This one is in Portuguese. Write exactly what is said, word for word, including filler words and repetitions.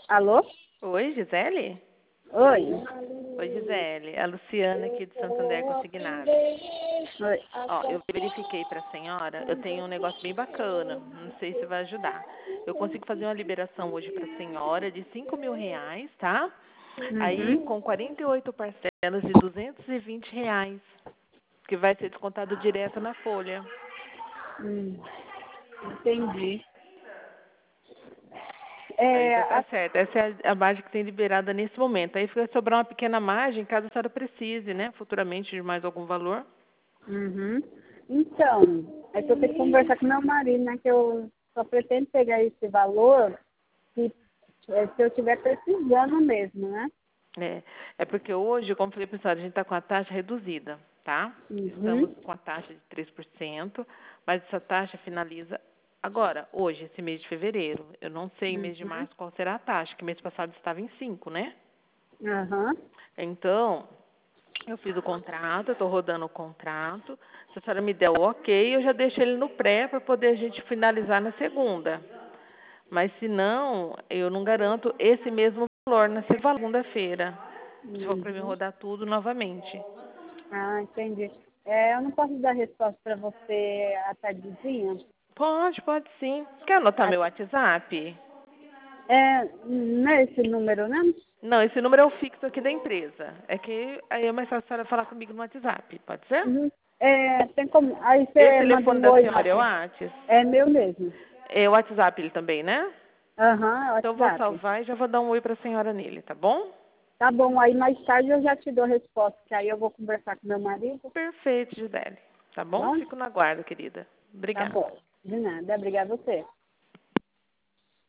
Alô? Oi, Gisele? Oi. Oi, Gisele. A Luciana aqui de Santander Consignado. Oi. Ó, eu verifiquei para a senhora, eu tenho um negócio bem bacana, não sei se vai ajudar. Eu consigo fazer uma liberação hoje para a senhora de cinco mil reais, tá? Aí Uhum. com quarenta e oito parcelas de duzentos e vinte reais, que vai ser descontado direto na folha. Hum, entendi. Aí É, já tá a- certo. Essa é a a margem que tem liberada nesse momento. Aí vai sobrar uma pequena margem caso a senhora precise, né? Futuramente de mais algum valor. uhum. Então, é que eu tenho que conversar com meu marido, né? Que eu só pretendo pegar esse valor se, é, se eu estiver precisando mesmo, né? É, é porque hoje, como falei para a senhora, a gente está com a taxa reduzida, tá? Estamos Uhum. com a taxa de três por cento, mas essa taxa finaliza agora, hoje, esse mês de fevereiro. Eu não sei, mês de Uhum. março, qual será a taxa, que mês passado estava em cinco, né? Aham. Então, eu fiz o contrato, eu estou rodando o contrato. Se a senhora me der o ok, eu já deixo ele no pré para poder a gente finalizar na segunda. Mas se não, eu não garanto esse mesmo valor na segunda-feira. Se for para me Uhum. rodar tudo novamente. Ah, entendi. É, eu não posso dar resposta para você à tardezinha? Pode, pode sim. Quer anotar A- meu WhatsApp? É, não é esse número, né? Não, esse número é o fixo aqui da empresa. É que aí é mais fácil a senhora falar comigo no WhatsApp, pode ser? Uhum. É, tem como. Aí Esse você manda telefone um da oi senhora é o rápido. WhatsApp? É meu mesmo. É o WhatsApp ele também, né? Aham, é o Então eu vou WhatsApp. salvar e já vou dar um oi para a senhora nele, tá bom? Tá bom, aí mais tarde eu já te dou a resposta, que aí eu vou conversar com meu marido, Perfeito, Gisele. Tá tá bom? bom? Fico no aguardo, querida. Tá Obrigada. bom. De nada, obrigada a você.